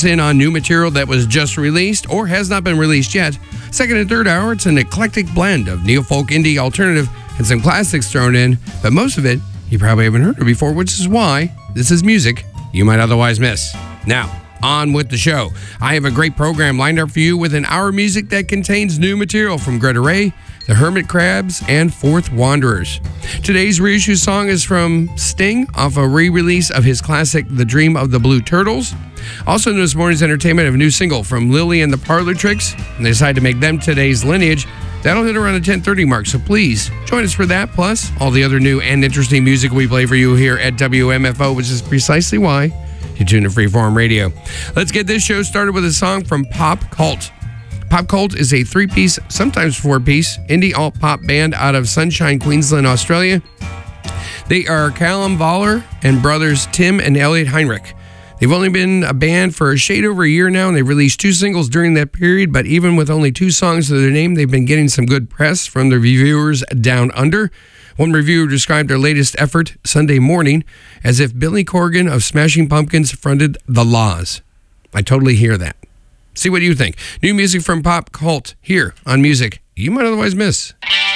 In on new material that was just released or has not been released yet. Second and third hour, it's an eclectic blend of neo-folk, indie, alternative, and some classics thrown in, but most of it you probably haven't heard of before, which is why this is music you might otherwise miss. Now, on with the show. I have a great program lined up for you with an hour of music that contains new material from Greta Ray, The Hermit Crabs, and Fourth Wanderers. Today's reissue song is from Sting off a re-release of his classic The Dream of the Blue Turtles. Also in this morning's entertainment, of a new single from Lily and the Parlor Tricks, and they decided to make them today's Lineage. That'll hit around the 10:30 mark, so please join us for that, plus all the other new and interesting music we play for you here at WMFO, which is precisely why you tune to Freeform Radio. Let's get this show started with a song from Pop Cult. Pop Cult is a three-piece, sometimes four-piece, indie alt-pop band out of Sunshine, Queensland, Australia. They are Callum Voller and brothers Tim and Elliot Heinrich. They've only been a band for a shade over a year now, and they've released 2 singles during that period, but even with only 2 songs to their name, they've been getting some good press from the reviewers down under. One reviewer described their latest effort, Sunday Morning, as if Billy Corgan of Smashing Pumpkins fronted The Laws. I totally hear that. See what you think. New music from Pop Cult here on Music You Might Otherwise Miss.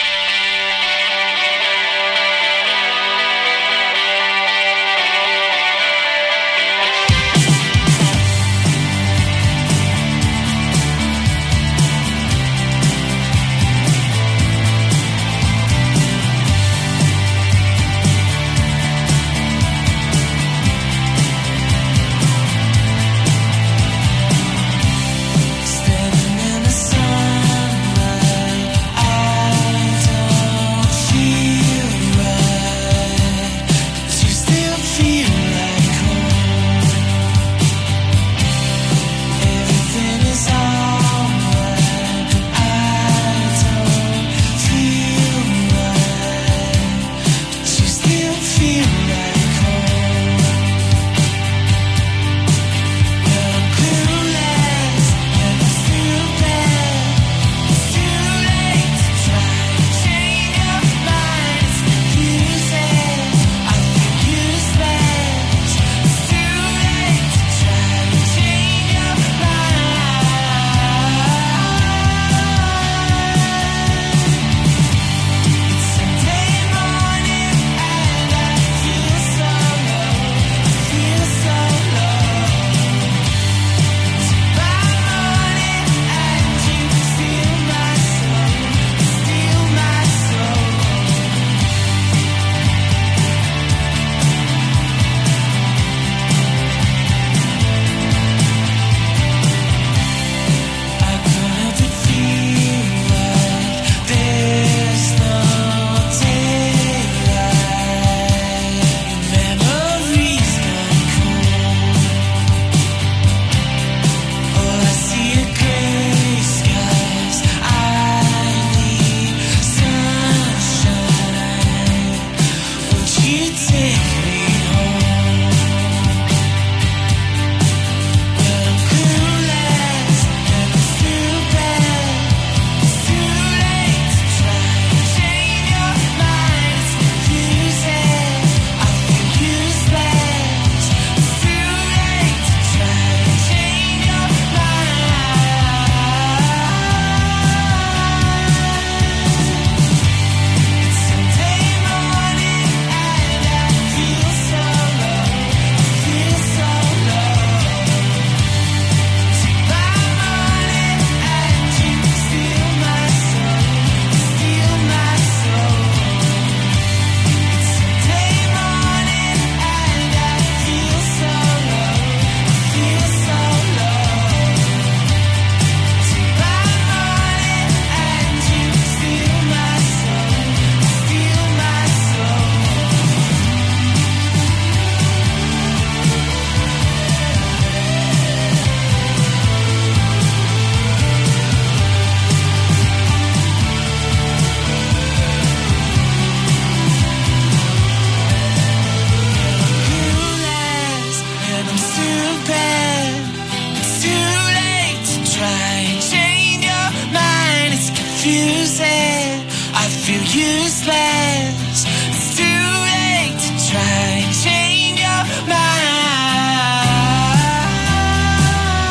useless. It's too late to try and change your mind.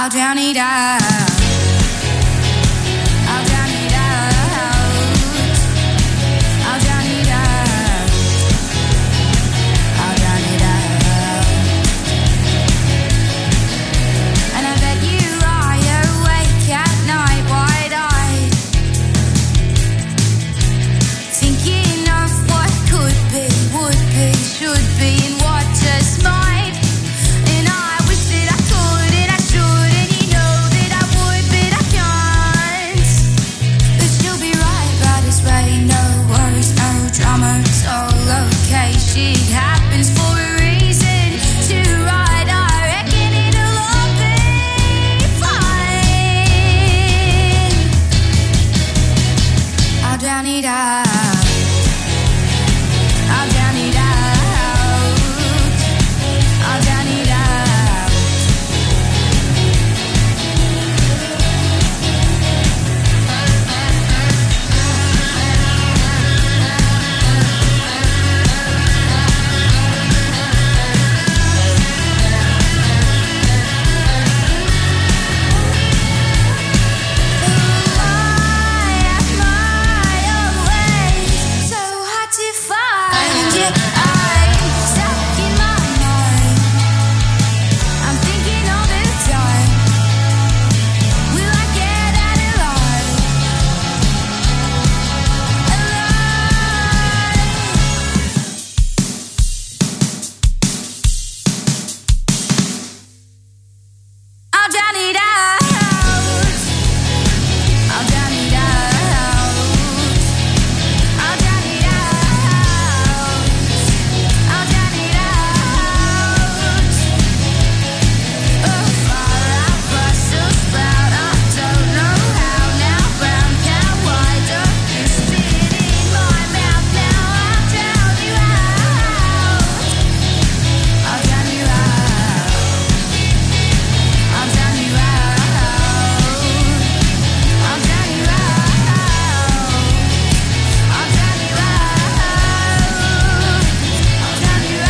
I'll drown it out. I'll drown it out. I'll drown it out. I'll drown it out. And I bet you lie awake at night, wide-eyed, thinking of what could be, would be, should be, and what just might. And I wish that I could and I should, and you know that I would, but I can't. But she'll be right this way. No worries, no drama, it's all okay. Shit happens for a reason. To right, I reckon it'll all be fine. I'll drown it out. I'll drown it out. I'll drown it out. My own ways, so hard to find. Yeah, I'm stuck in my mind. I'm thinking all the time, will I get out alive? I'll drown it out. I'll drown it out. I'll drown it out. I'll drown it out. Oh, far out, Brussels sprout. I don't know how now. Brown cow, why don't you spit in my mouth now? I'll drown you out. I'll drown you out. I'll drown you out. I'll drown you out. I'll drown you out. I'll drown you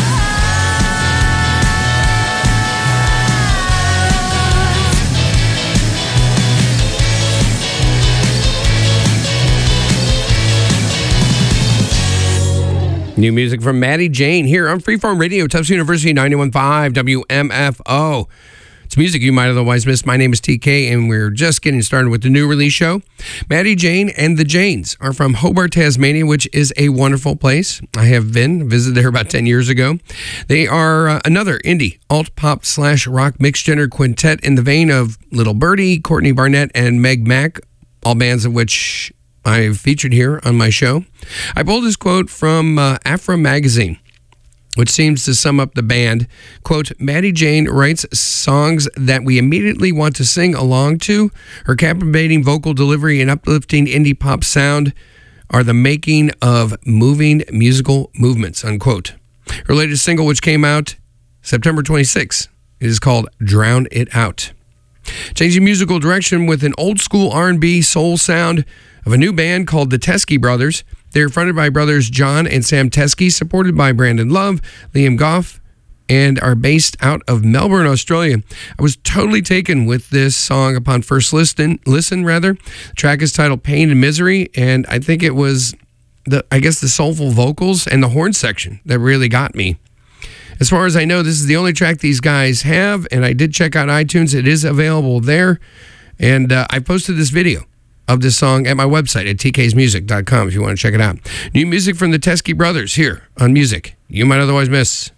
New music from Maddie Jane here on Freeform Radio, Tufts University 91.5 WMFO. It's music you might otherwise miss. My name is TK, and we're just getting started with the new release show. Maddie Jane and the Janes are from Hobart, Tasmania, which is a wonderful place. I have visited there about 10 years ago. They are another indie alt-pop / rock mixed gender quintet in the vein of Little Birdie, Courtney Barnett, and Meg Mac, all bands of which I've featured here on my show. I pulled this quote from Afra Magazine, which seems to sum up the band. Quote, Maddie Jane writes songs that we immediately want to sing along to. Her captivating vocal delivery and uplifting indie pop sound are the making of moving musical movements, unquote. Her latest single, which came out September 26, is called Drown It Out. Changing musical direction with an old school R&B soul sound of a new band called the Teskey Brothers. They're fronted by brothers John and Sam Teskey, supported by Brandon Love, Liam Goff, and are based out of Melbourne, Australia. I was totally taken with this song upon first listen. The track is titled Pain and Misery, and I think it was the soulful vocals and the horn section that really got me. As far as I know, this is the only track these guys have, and I did check out iTunes. It is available there, and I posted this video of this song at my website at tksmusic.com if you want to check it out. New music from the Teskey Brothers here on Music You Might Otherwise Miss.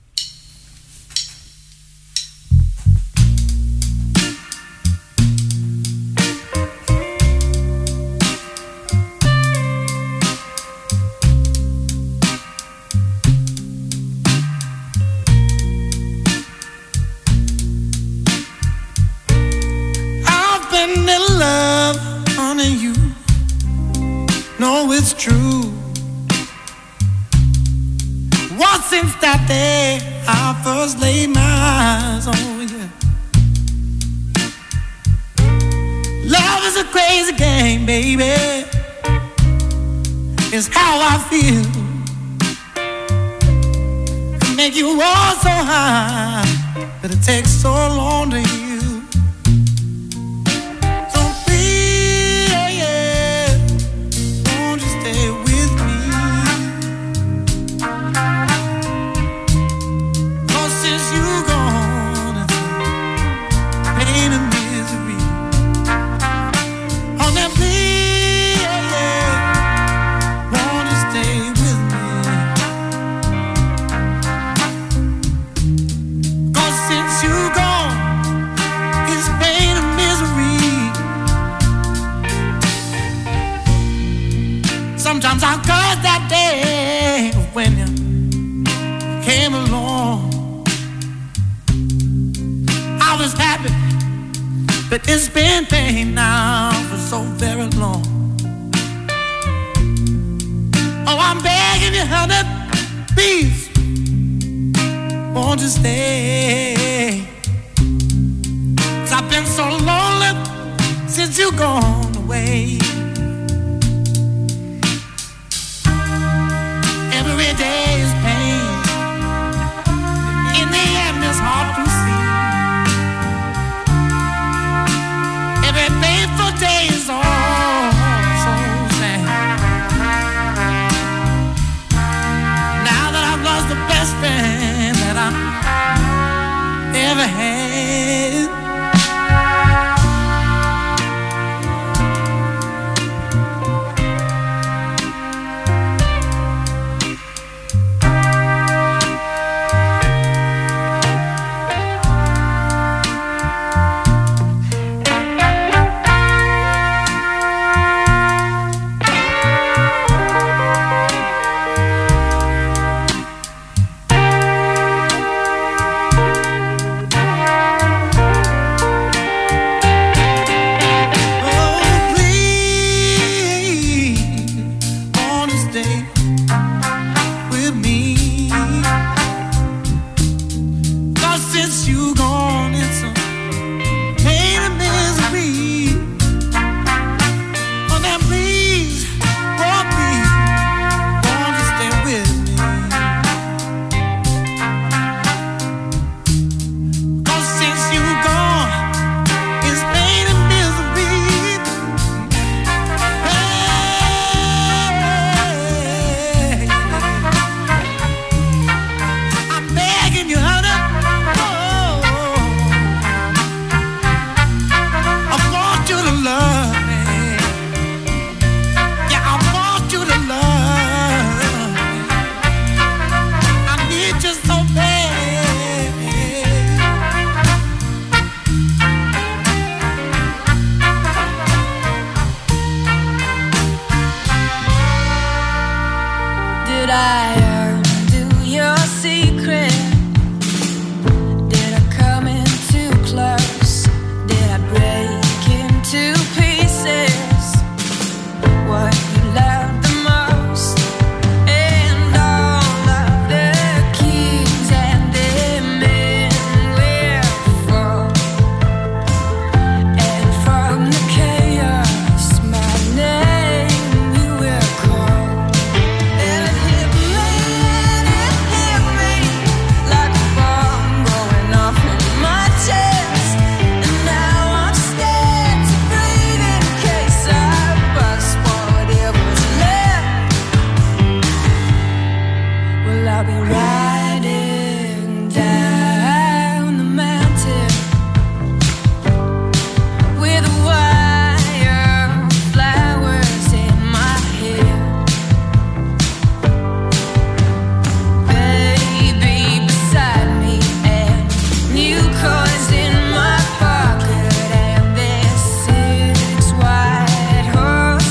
I've been in love, honey, you know it's true. What since that day I first laid my eyes on you. Love is a crazy game, baby. It's how I feel. It make you roar so high, but it takes so long to heal. 'Cause since you gone, it's pain and misery. On that plea, wanna stay with me. 'Cause since you gone, it's pain and misery. Sometimes I curse that day when you came along. I was happy, but it's been pain now for so very long. Oh, I'm begging you, honey, please, won't you stay? 'Cause I've been so lonely since you gone away. Every day is pain. In the end, it's hard to see. Every painful day is all so sad. Now that I've lost the best friend that I ever had.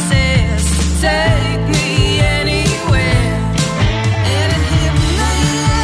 Take me anywhere, and it hit me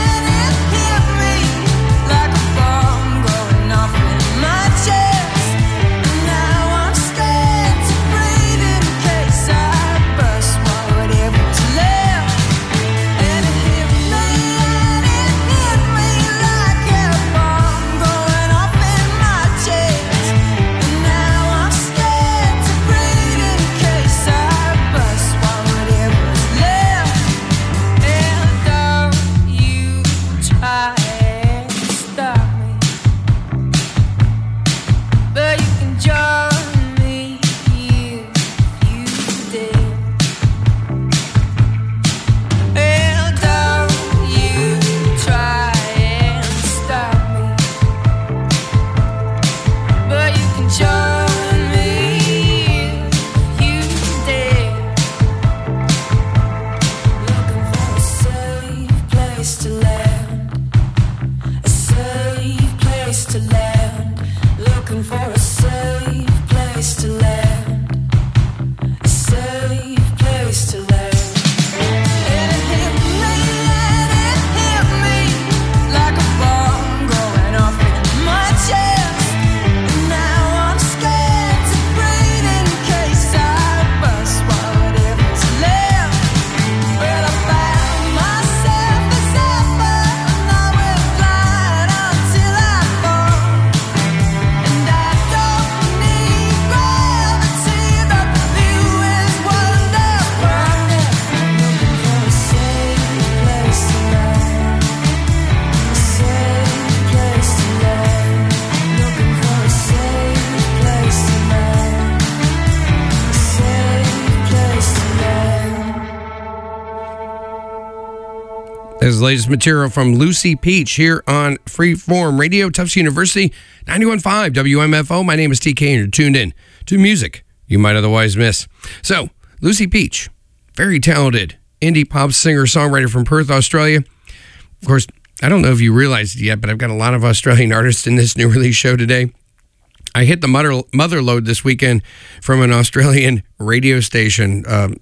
There's the latest material from Lucy Peach here on Freeform Radio, Tufts University, 91.5 WMFO. My name is TK, and you're tuned in to music you might otherwise miss. So, Lucy Peach, very talented indie pop singer-songwriter from Perth, Australia. Of course, I don't know if you realized it yet, but I've got a lot of Australian artists in this new release show today. I hit the mother load this weekend from an Australian radio station.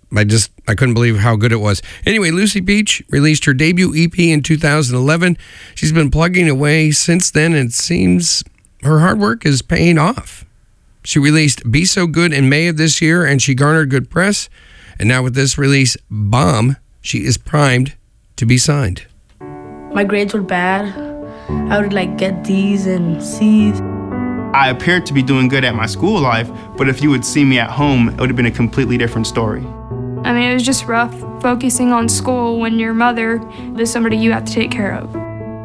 I couldn't believe how good it was. Anyway, Lucy Peach released her debut EP in 2011. She's been plugging away since then, and it seems her hard work is paying off. She released Be So Good in May of this year, and she garnered good press. And now with this release, Bomb, she is primed to be signed. My grades were bad. I would get D's and C's. I appeared to be doing good at my school life, but if you would see me at home, it would have been a completely different story. I mean, it was just rough focusing on school when your mother is somebody you have to take care of.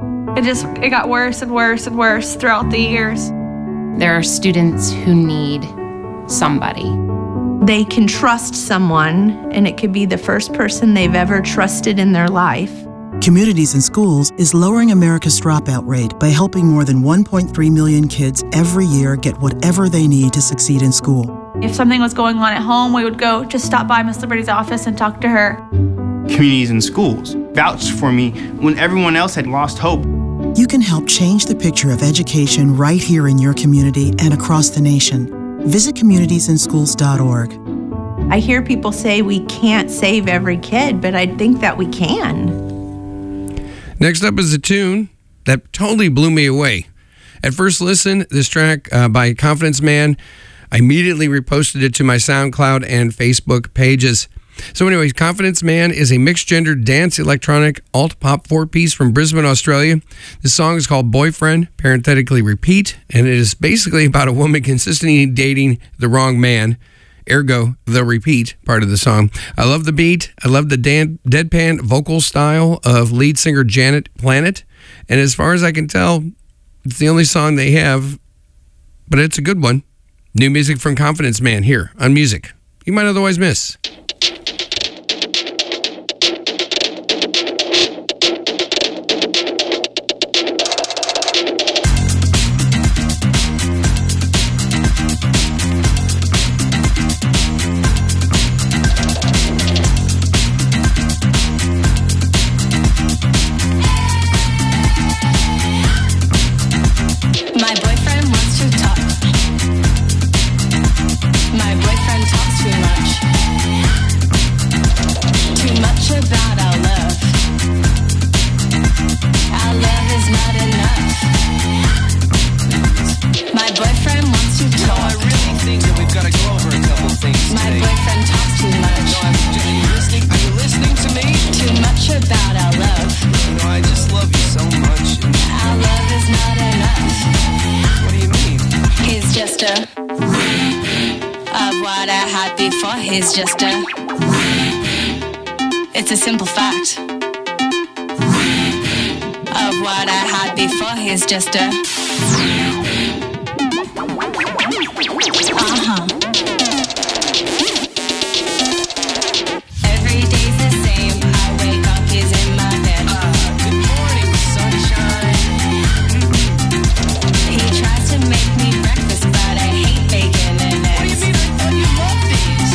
It got worse and worse and worse throughout the years. There are students who need somebody. They can trust someone, and it could be the first person they've ever trusted in their life. Communities in Schools is lowering America's dropout rate by helping more than 1.3 million kids every year get whatever they need to succeed in school. If something was going on at home, we would go just stop by Miss Liberty's office and talk to her. Communities in Schools vouched for me when everyone else had lost hope. You can help change the picture of education right here in your community and across the nation. Visit communitiesandschools.org. I hear people say we can't save every kid, but I think that we can. Next up is a tune that totally blew me away. At first listen, this track by Confidence Man, I immediately reposted it to my SoundCloud and Facebook pages. So anyways, Confidence Man is a mixed-gender dance electronic alt-pop four-piece from Brisbane, Australia. This song is called Boyfriend, parenthetically Repeat, and it is basically about a woman consistently dating the wrong man. Ergo, the repeat part of the song. I love the beat. I love the deadpan vocal style of lead singer Janet Planet. And as far as I can tell, it's the only song they have, but it's a good one. New music from Confidence Man here on Music You Might Otherwise Miss. He's just a, it's a simple fact of what I had before. He's just a, Every day's the same. I wake up, he's in my bed. Good morning, sunshine. He tries to make me breakfast, but I hate bacon and eggs. What do you mean? I thought you loved these.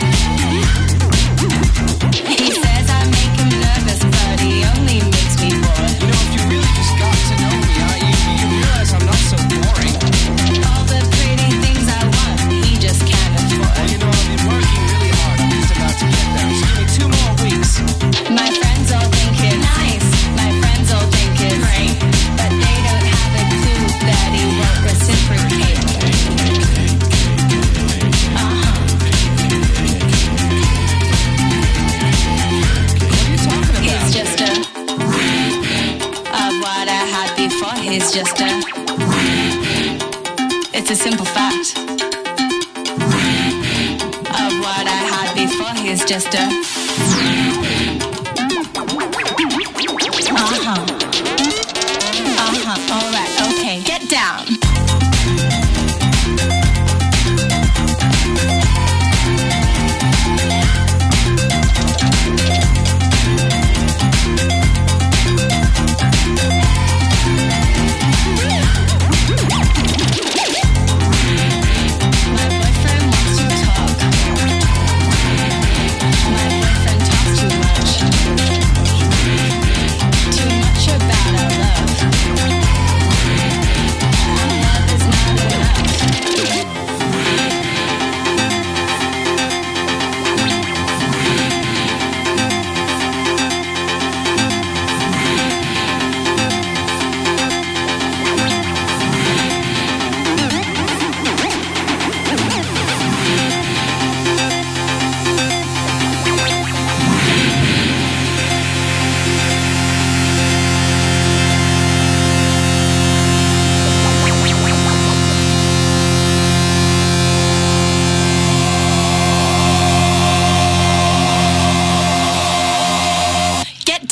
He says I make him nervous, but he only makes me bored. You know, if you really just got to know me, you realize I'm not so boring. All the pretty things I want, he just can't afford. Well, you know, I've been working really hard. I'm just about to get there. Just give me 2 more weeks. My friends all think it's nice. My friends all think it's great, but they don't have a clue that he won't reciprocate. What are you talking about? He's just a, of what I had before. He's just a, it's a simple fact of what I had before. He's just a, all right, okay, get down.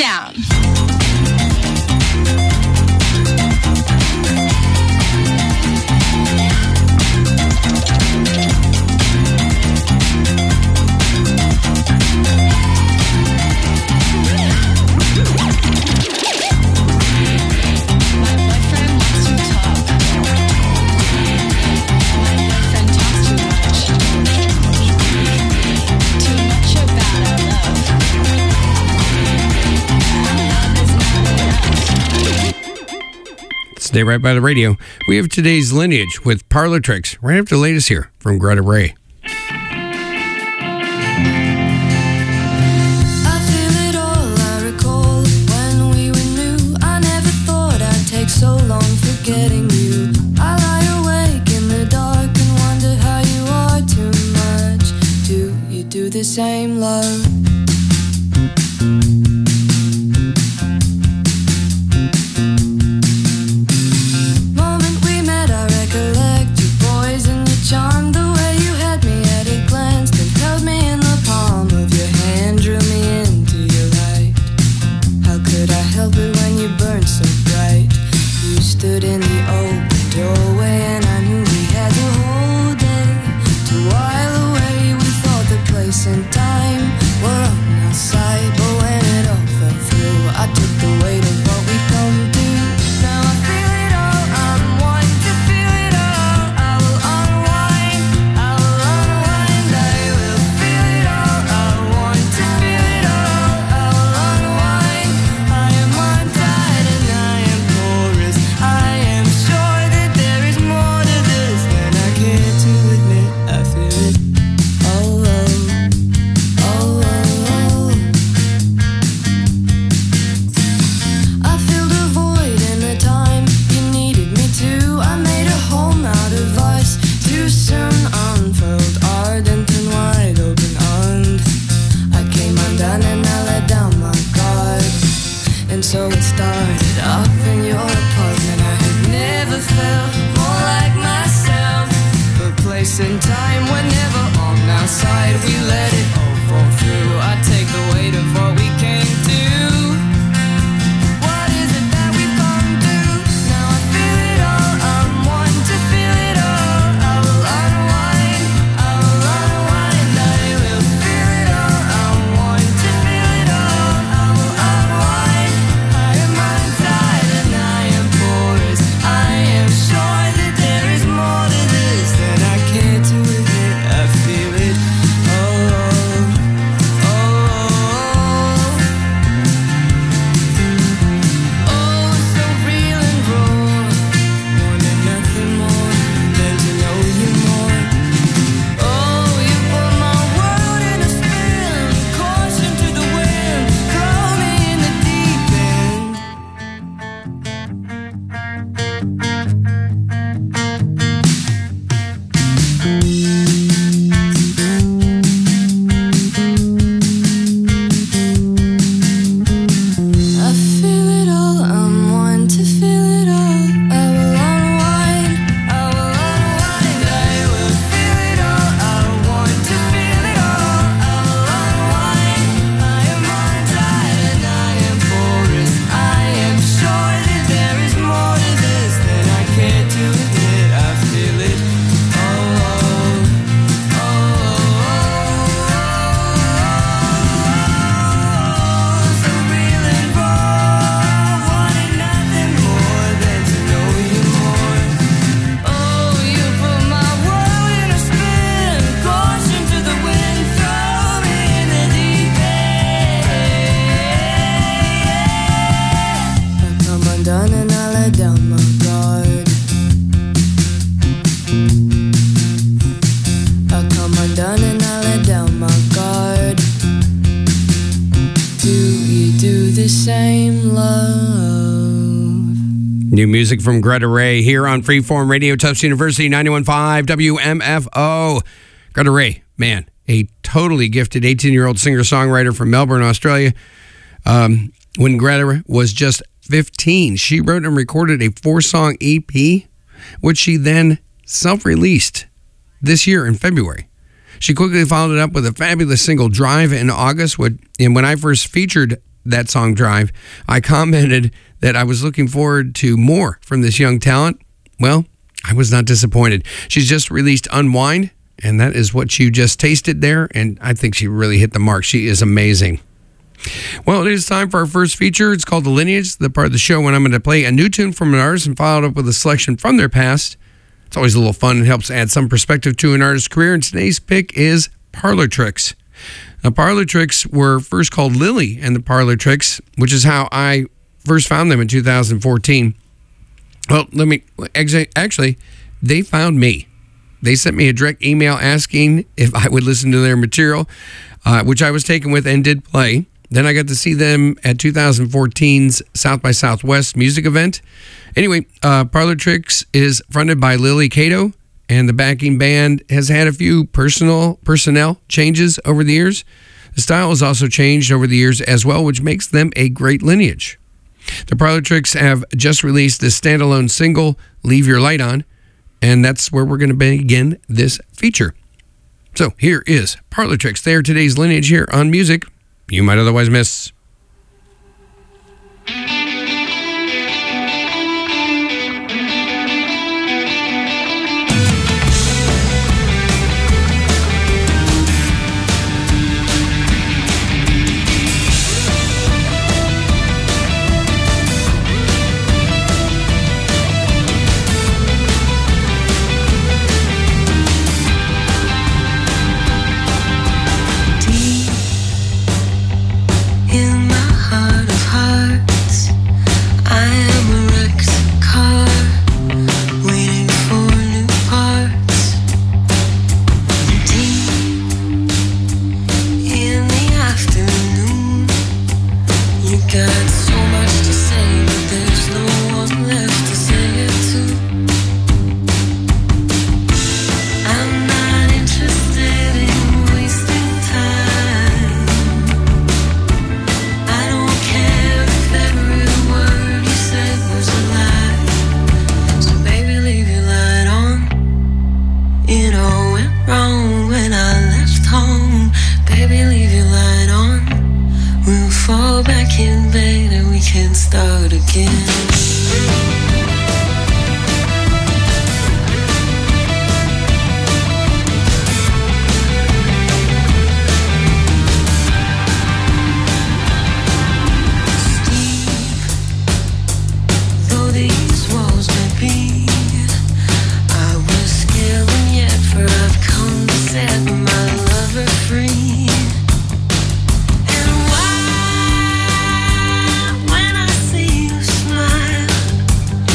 down. Stay right by the radio. We have today's Lineage with Parlor Tricks right after the latest here from Greta Ray. I feel it all, I recall when we were new. I never thought I'd take so long forgetting you. I lie awake in the dark and wonder how you are too much. Do you do the same, love? Charm, the way you had me at a glance, then held me in the palm of your hand, drew me into your light. How could I help it when you burned so bright? You stood in the open doorway and I knew we had the whole day to while away. We thought the place and time were on our side, but when it all fell through, I took the weight of what we'd come to. Now I feel it all, I'm one to feel it all. I will unwind, I will unwind, I will feel it all. I want to feel it all, I will unwind. I am untied and I am porous. I am sure that there is more to this than I care to admit. I feel it. Oh, oh, oh, oh, oh. I filled a void in the time you needed me to. I made a home out of us. Too soon unfurled, ardent and wide open armed. I came undone and I let down my guard. And so it started up in your apartment. I had never felt more like myself. But place and time were never on our side. We let it all fall through. I take the weight of what we came to. What is it that we've come to? Now I feel it all, I'm one to feel it all. I will unwind, I will unwind, I will feel it all. I'm one to feel it all, I will unwind. I am untied and I am porous. I am sure that there is more to this than I care to admit. I feel it. Oh, oh, oh. Oh, so real and raw. Wanted nothing more than to know you more. Oh, you put my world in a spin. Caution to the wind. Throw me in the deep end. I feel it all, I'm one to feel it all. I will unwind, I will unwind, I will feel it all. I want to feel it all, I will unwind. I am untied and I am porous. I am sure that there is more to this than I care to admit. I feel it. Oh, oh, oh, so real and raw. Wanted nothing more than to know you more. Oh, you put my world in a spin. Caution to the wind, throw me in the deep end. I come undone and I let down my guard. I come undone and I let down my guard. Do you do the same, love? New music from Greta Ray here on Freeform Radio, Tufts University 91.5 WMFO. Greta Ray, man, a totally gifted 18-year-old singer-songwriter from Melbourne, Australia. When Greta was just 15, she wrote and recorded a 4-song EP, which she then self-released this year in February. She quickly followed it up with a fabulous single, Drive, in August. And when I first featured that song Drive, I commented that I was looking forward to more from this young talent. Well, I was not disappointed. She's just released Unwind, and that is what you just tasted there, and I think she really hit the mark. She is amazing. Well, it is time for our first feature. It's called The Lineage, the part of the show when I'm going to play a new tune from an artist and follow it up with a selection from their past. It's always a little fun and helps add some perspective to an artist's career, and today's pick is Parlor Tricks. Now, Parlor Tricks were first called Lily and the Parlor Tricks, which is how I first found them in 2014. Well, actually, they found me. They sent me a direct email asking if I would listen to their material, which I was taken with and did play. Then I got to see them at 2014's South by Southwest music event. Anyway, Parlor Tricks is fronted by Lily Cato, and the backing band has had a few personnel changes over the years. The style has also changed over the years as well, which makes them a great lineage. The Parlor Tricks have just released this standalone single, Leave Your Light On, and that's where we're going to begin this feature. So here is Parlor Tricks. They are today's lineage here on Music You Might Otherwise Miss. When I see you smile,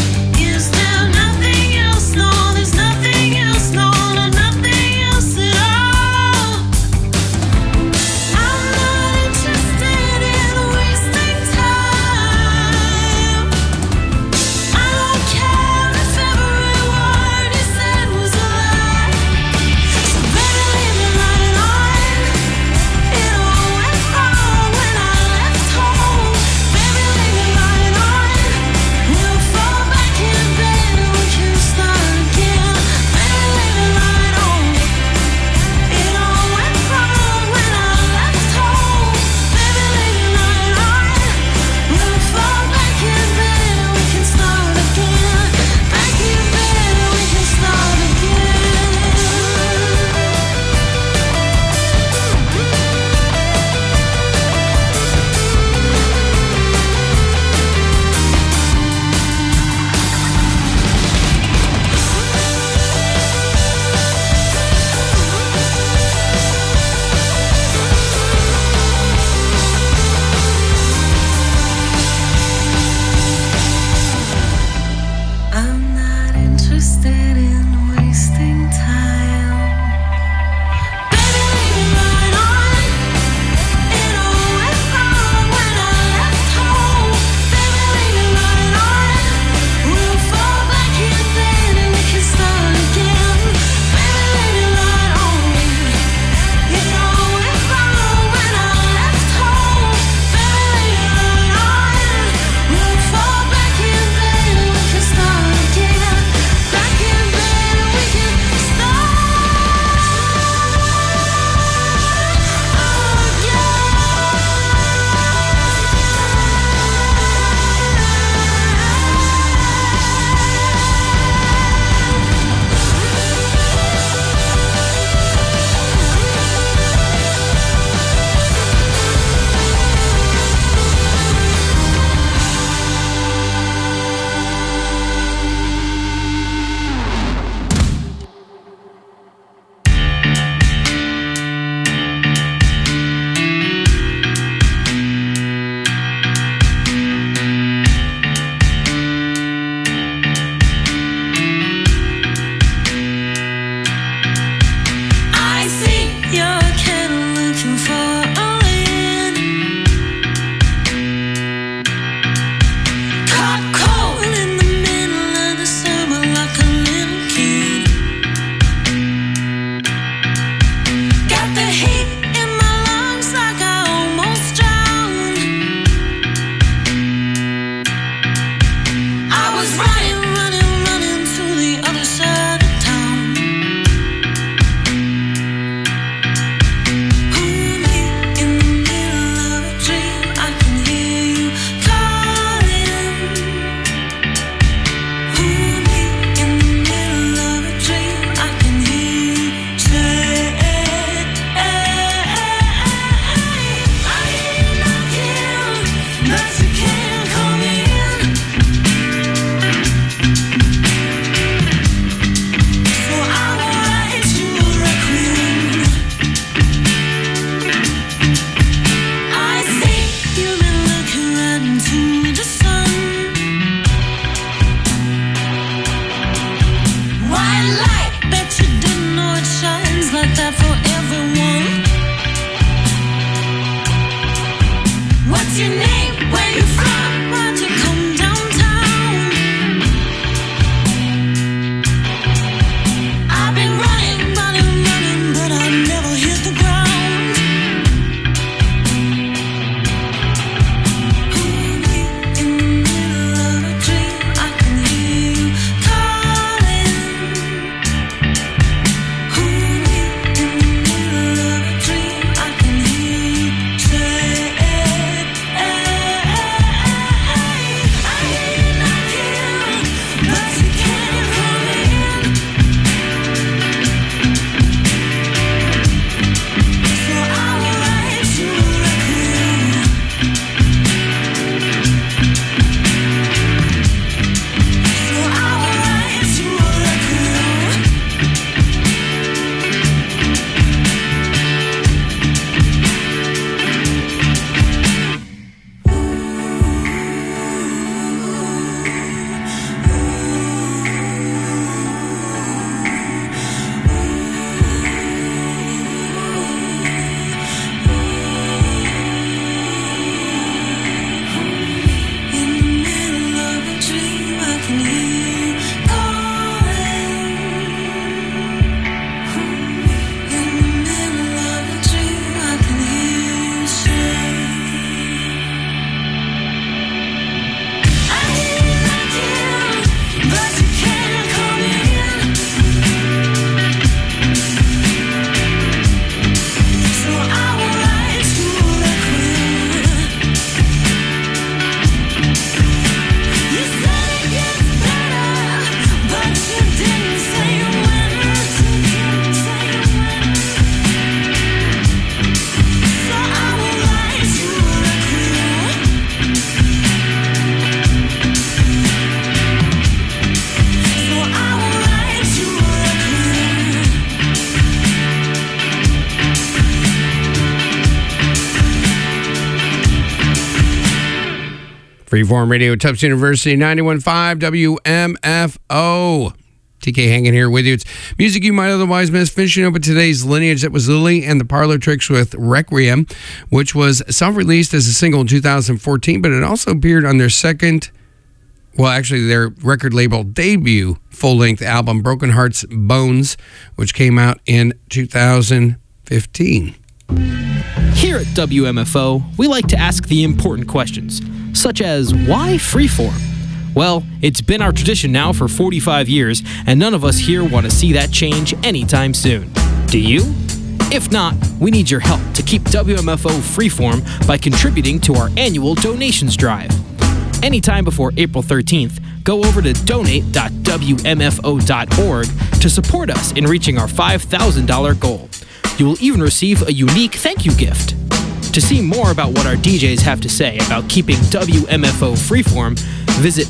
Freeform Radio, Tufts University, 91.5 WMFO. TK hanging here with you. It's music you might otherwise miss. Finishing up with today's Lineage, that was Lily and the Parlor Tricks with Requiem, which was self-released as a single in 2014, but it also appeared on their their record label debut full-length album, Broken Hearts Bones, which came out in 2015. Here at WMFO, we like to ask the important questions, such as, why Freeform? Well, it's been our tradition now for 45 years, and none of us here want to see that change anytime soon. Do you? If not, we need your help to keep WMFO freeform by contributing to our annual donations drive. Anytime before April 13th, go over to donate.wmfo.org to support us in reaching our $5,000 goal. You will even receive a unique thank you gift. To see more about what our DJs have to say about keeping WMFO freeform, visit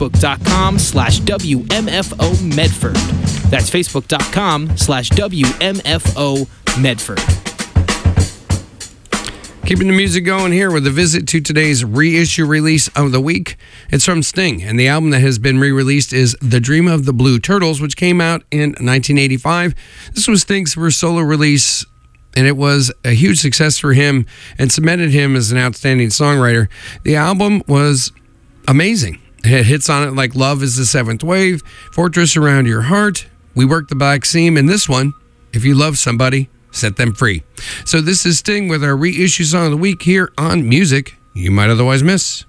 facebook.com/WMFO Medford. That's facebook.com/WMFO Medford. Keeping the music going here with a visit to today's reissue release of the week. It's from Sting, and the album that has been re-released is The Dream of the Blue Turtles, which came out in 1985. This was Sting's first solo release, and it was a huge success for him and cemented him as an outstanding songwriter. The album was amazing. It had hits on it like Love is the Seventh Wave, Fortress Around Your Heart, We Work the Black Seam, and this one, If You Love Somebody, Set Them Free. So this is Sting with our reissue song of the week here on Music You Might Otherwise Miss.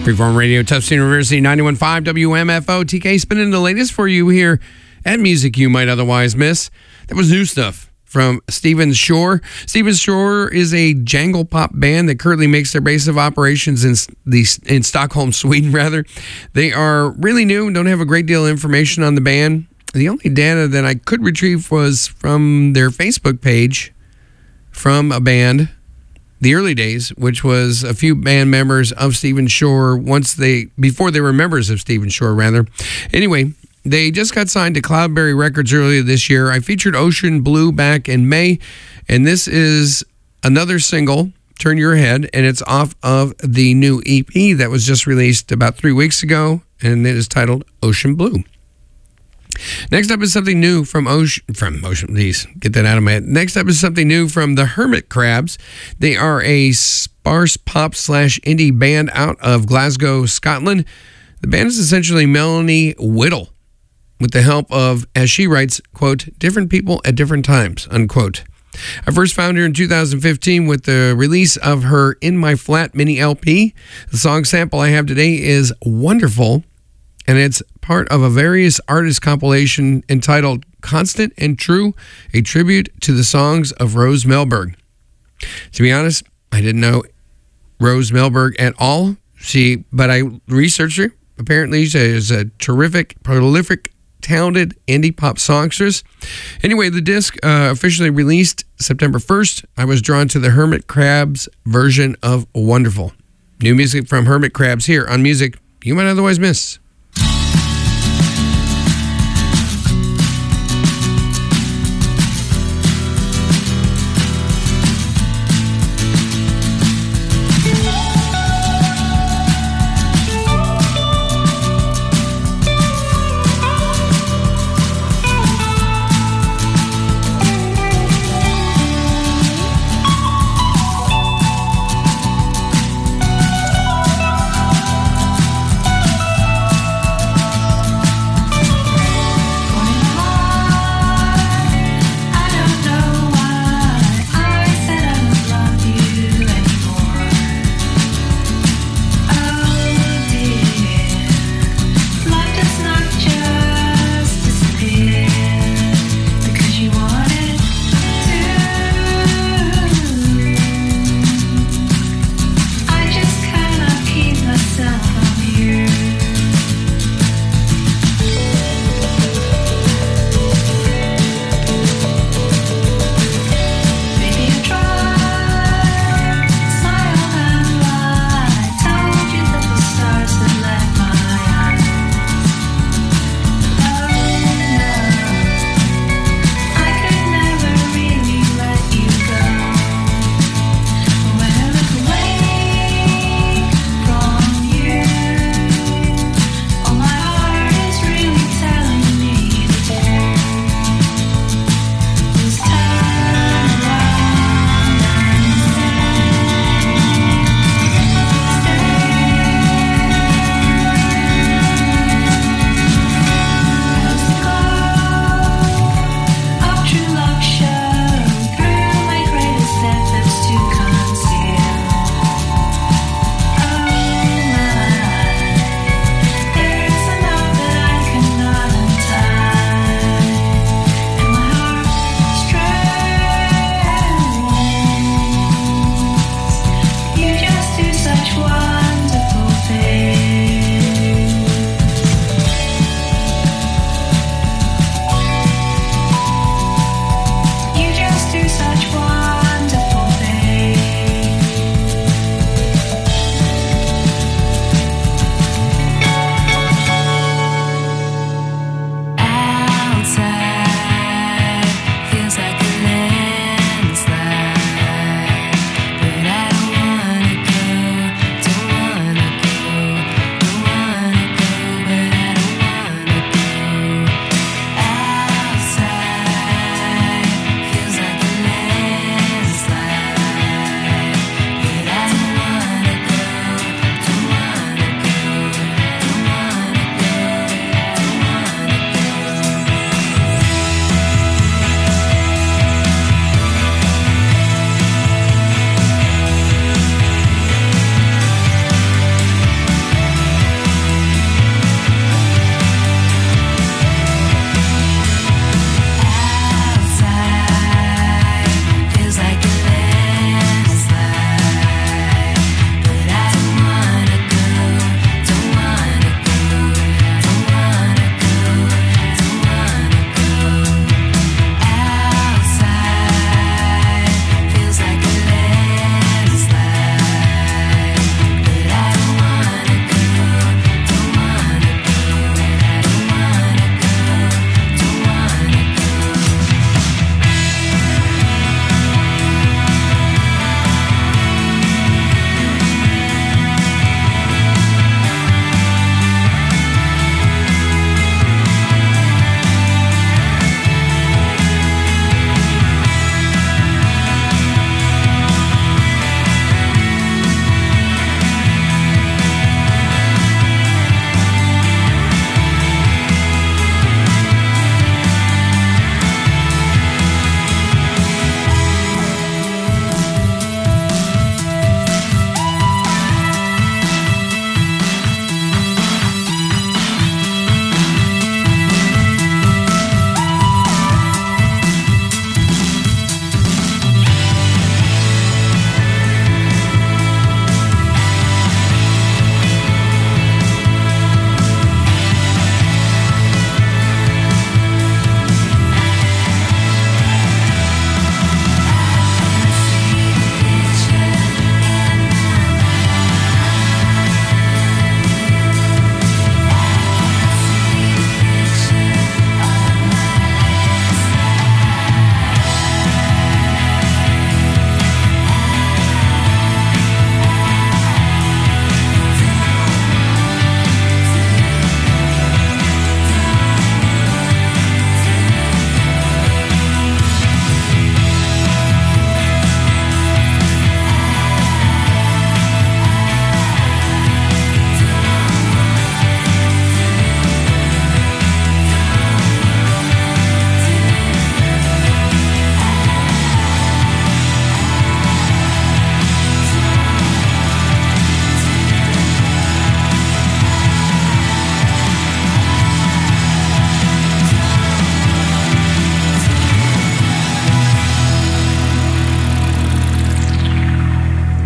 Freeform Radio, Tufts University, 91.5 WMFO. TK spinning the latest for you here at Music You Might Otherwise Miss. That was new stuff from Stephen Shore. Stephen Shore is a jangle pop band that currently makes their base of operations in Stockholm, Sweden, rather. They are really new and don't have a great deal of information on the band. The only data that I could retrieve was from their Facebook page from a band, the early days, which was a few band members of Stephen Shore before they were members of Stephen Shore, rather. Anyway, they just got signed to Cloudberry Records earlier this year. I featured Ocean Blue back in May, and this is another single, Turn Your Head, and it's off of the new EP that was just released about 3 weeks ago, and it is titled Ocean Blue. Next up is something new from Ocean. Please get that out of my head. Next up is something new from the Hermit Crabs. They are a sparse pop / indie band out of Glasgow, Scotland. The band is essentially Melanie Whittle, with the help of, as she writes, quote, different people at different times, unquote. I first found her in 2015 with the release of her In My Flat mini LP. The song sample I have today is Wonderful, and it's part of a various artist compilation entitled Constant and True, a tribute to the songs of Rose Melberg. To be honest, I didn't know Rose Melberg at all, but I researched her. Apparently, she is a terrific, prolific, talented indie pop songstress. Anyway, the disc officially released September 1st. I was drawn to the Hermit Crabs version of Wonderful. New music from Hermit Crabs here on Music You Might Otherwise Miss.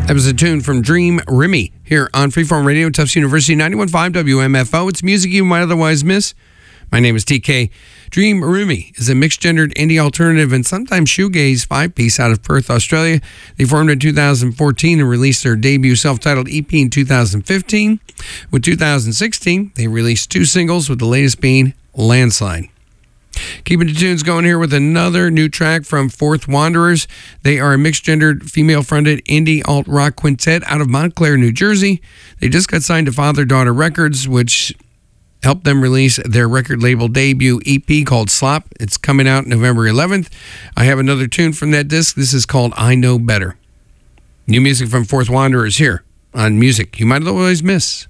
That was a tune from Dream Remy here on Freeform Radio, Tufts University 91.5 WMFO. It's music you might otherwise miss. My name is TK. Dream Remy is a mixed-gendered indie alternative and sometimes shoegaze five-piece out of Perth, Australia. They formed in 2014 and released their debut self-titled EP in 2015. With 2016, they released 2 singles, with the latest being Landslide. Keeping the tunes going here with another new track from Fourth Wanderers. They are a mixed-gendered, female-fronted indie alt-rock quintet out of Montclair, New Jersey. They just got signed to Father Daughter Records, which helped them release their record label debut EP called Slop. It's coming out November 11th. I have another tune from that disc. This is called I Know Better. New music from Fourth Wanderers here on Music You Might Otherwise Miss.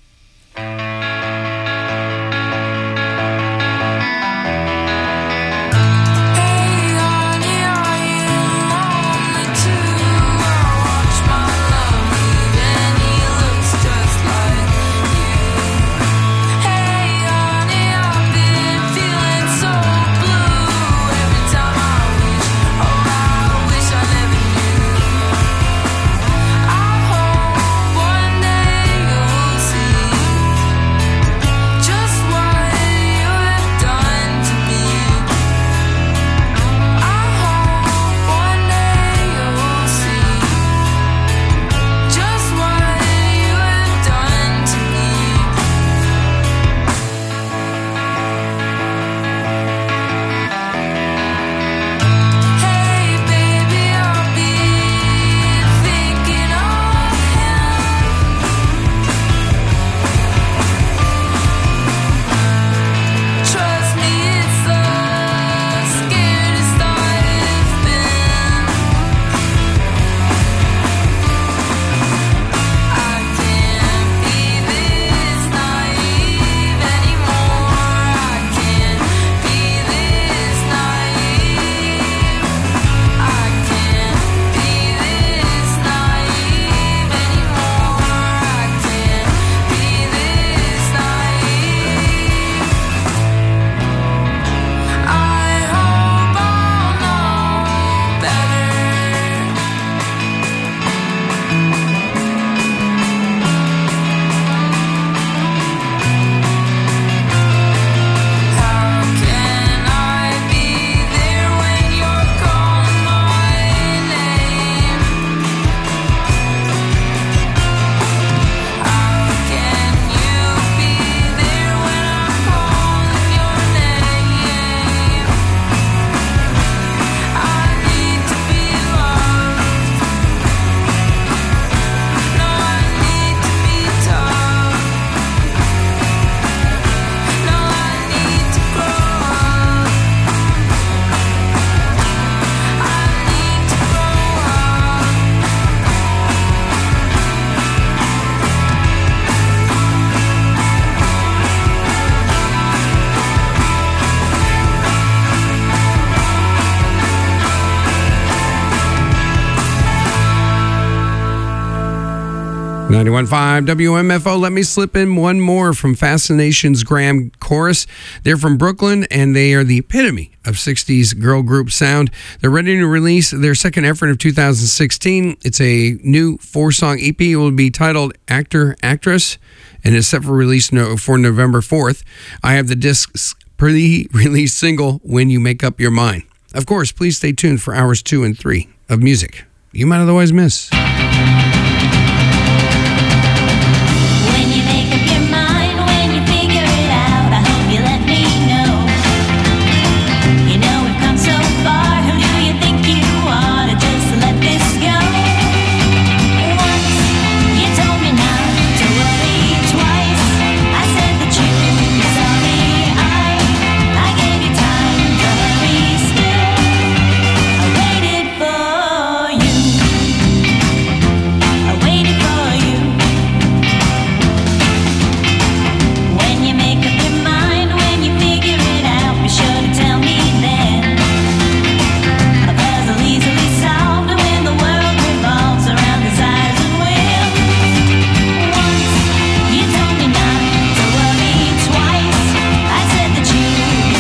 .5 WMFO. Let me slip in one more from Fascination's Graham Chorus. They're from Brooklyn, and they are the epitome of 60s girl group sound. They're ready to release their second effort of 2016. It's a new 4-song EP. It will be titled Actor, Actress, and is set for release for November 4th. I have the disc's pre-release single, When You Make Up Your Mind. Of course, please stay tuned for hours 2 and 3 of music you might otherwise miss.